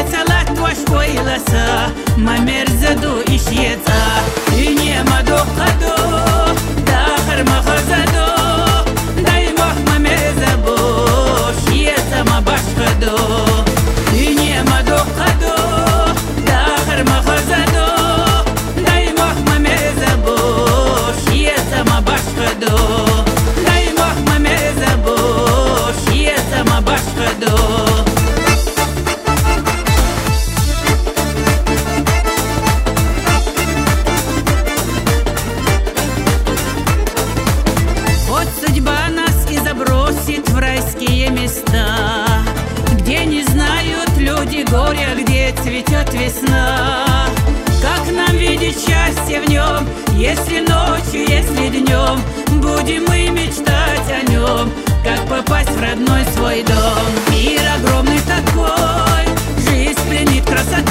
țelat oașcoi lăsa, mă merzădu ișieța. Inie mă dohădu, dahăr mă hăzădu, dai moh mă merzăbu, șieța mă bașhădu. Inie mă dohădu, dahăr mă hăzădu, dai moh mă merzăbu, șieța mă bașhădu. Dai moh mă merzăbu, șieța mă bașhădu. В райские места, где не знают люди горя, где цветет весна. Как нам видеть счастье в нем, если ночью, если днем будем мы мечтать о нем, как попасть в родной свой дом. Мир огромный такой, жизнь пленит красотой.